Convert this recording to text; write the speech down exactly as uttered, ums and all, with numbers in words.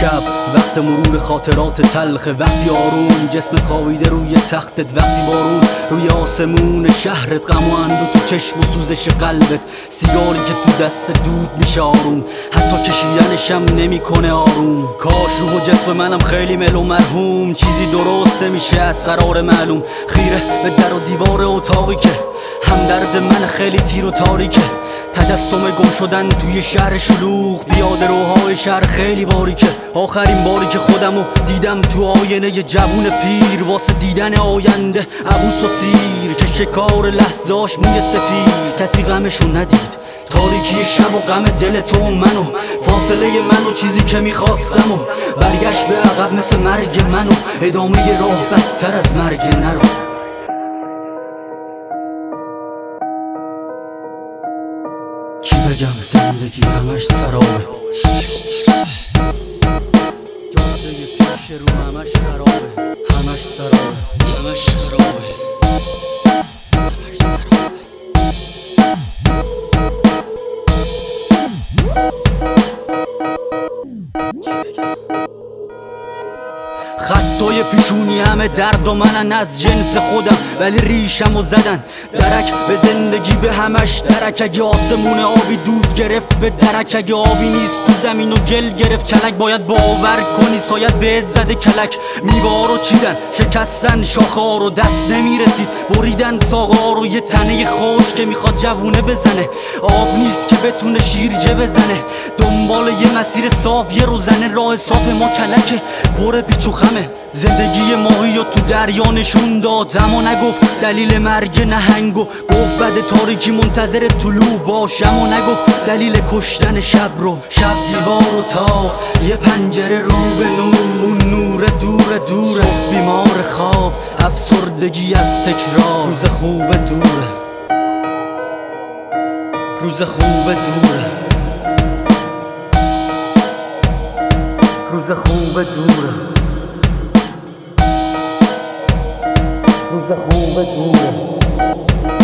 شب وقت مرور خاطرات تلخه، وقتی آروم جسمت خوابیده روی تختت، وقتی بارون روی آسمون شهرت، غم و اندو تو چشم و سوزش قلبت، سیگاری که تو دست دود میشه آروم، حتی کشیدنشم نمیکنه آروم. کاش روح و جسم منم خیلی مل و مرحوم، چیزی درست نمیشه از قرار معلوم. خیره به در و دیوار اتاقی که همدرد من خیلی تیر و تاریکه، تجسم گم شدن توی شهر شلوغ، پیاده روهای شهر خیلی باریکه. آخرین باری که خودمو دیدم تو آینه ی جوون پیر، واسه دیدن آینده عبوس و سیر، که شکار لحظاش موی سفید، کسی غمشو ندید. تاریکی شب و غم دل تو و منو، فاصله من و چیزی که میخواستم و برگشت به عقب مثل مرگ منو، ادامه راه بدتر از مرگ نرو. چی بگم زندگی همش سرابه، جاده پیش رو همش خرابه، همش سرابه، همش خرابه، همش سرابه. خطای پیشونی همه درد و منن از جنس خودم، ولی ریشم و زدن درک به زندگی به همش درک. اگه آسمون آبی دود گرفت به درک، اگه آبی نیست تو زمین و گل گرفت کلک، باید باور کنی سایت بهت زده کلک. میوه رو چیدن شکستن شاخه ها رو، دست نمیرسید بریدن ساقه ها رو، یه تنه خوش که میخواد جوونه بزنه، آب نیست که بتونه شیرجه بزنه. دنبال یه مسیر صاف یه روزنه، راه صاف ما کلکه پر پیچ و خمه. زندگی ماهی و تو دریا نشون داد، اما نگفت دلیل مرگ نهنگو، گفت بعد تاریکی منتظر طلوع باشم، و نگفت دلیل کشتن شب رو. شب دیوار و تاق، یه پنجره رو به نور، اون نور دور دوره، بیمار خواب، افسردگی از تکرار. روز خوب دوره، روز خوب دوره، روز خوب دوره، روز خوب دوره.